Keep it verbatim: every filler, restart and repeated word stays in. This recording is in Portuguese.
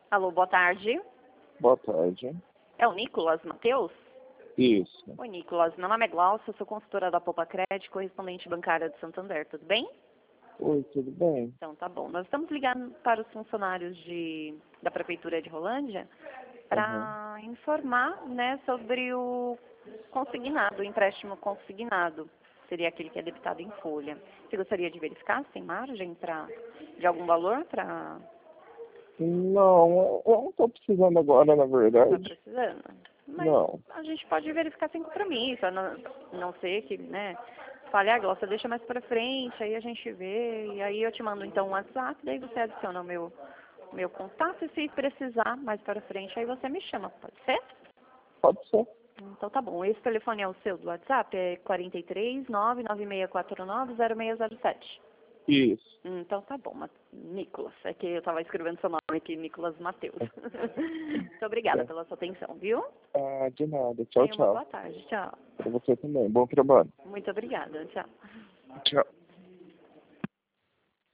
Alô, boa tarde. Boa tarde. É o Nicolas Mateus? Isso. Oi, Nicolas. Meu nome é Glaucia, sou consultora da Poupa Crédito, correspondente bancária de Santander. Tudo bem? Oi, tudo bem? Então, tá bom. Nós estamos ligando para os funcionários de, da Prefeitura de Rolândia para Uhum. informar, né, sobre o consignado, o empréstimo consignado. Seria aquele que é debitado em folha. Você gostaria de verificar se tem margem pra, de algum valor para... Não, eu não estou precisando agora, na Está verdade. precisando? Mas Não. a gente pode verificar sem compromisso, a não, não ser que, né, fale, ah, Glaucia, deixa mais pra frente, aí a gente vê, e aí eu te mando então um WhatsApp, daí você adiciona o meu, meu contato, e se precisar mais para frente, aí você me chama, pode ser? Pode ser. Então tá bom, esse telefone é o seu do WhatsApp, é quatro três, nove nove seis quatro nove, zero seis zero sete. Isso. Então tá bom, Ma- Nicolas, é que eu tava escrevendo seu nome aqui, Nicolas Mateus. Muito obrigada É. pela sua atenção, viu? Ah, de nada. Tchau, Tenha uma tchau. boa tarde, tchau. Pra você também. Bom trabalho. Muito obrigada, tchau. Tchau.